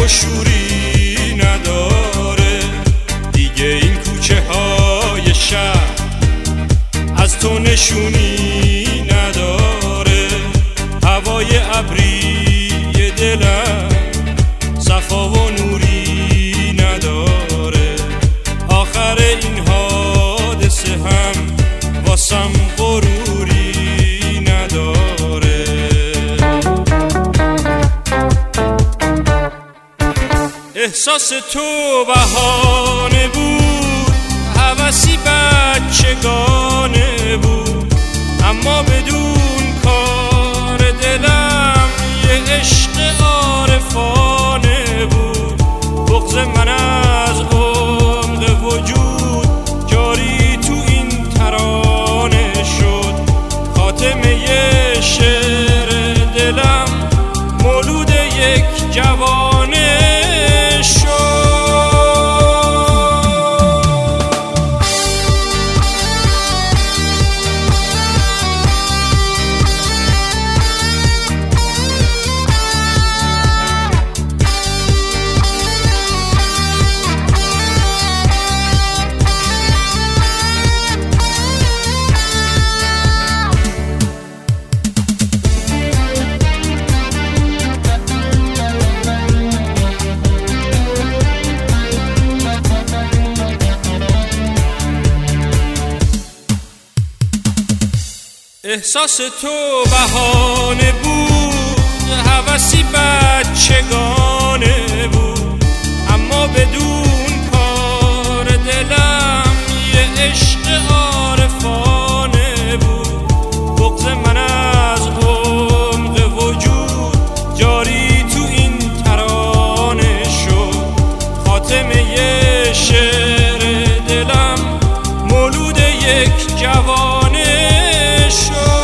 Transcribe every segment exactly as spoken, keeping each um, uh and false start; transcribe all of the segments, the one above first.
و شوری نداره دیگه، این کوچه های شهر از تو نشونی نداره. هوای ابری دلم صفا و نوری نداره. آخر این حادثه هم واسم غروری نداره. احساس تو بهانه بود، هوسی بچگانه بود، اما بدون کار دلم یه عشق عارفانه بود. بغض من از عمق وجود جاری تو این ترانه شد. خاتمه یه شعر دلم مولود یک جوانه شد. احساس تو بهانه بود، هوسی بچگانه بود، اما بدون کار دلم یه عشق عارفانه بود. بغض من از عمق وجود جاری تو این ترانه شد. خاتمه یه شعر دلم مولود یک جوانه شد.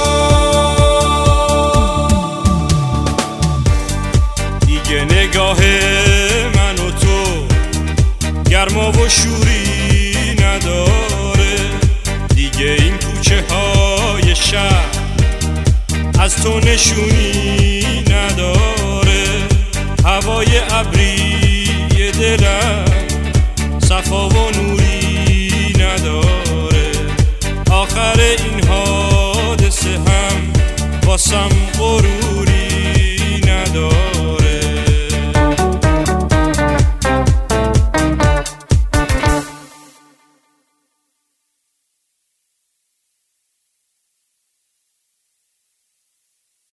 دیگه نگاه من و تو گرما و شوری نداره دیگه، این کوچه های شهر از تو نشونی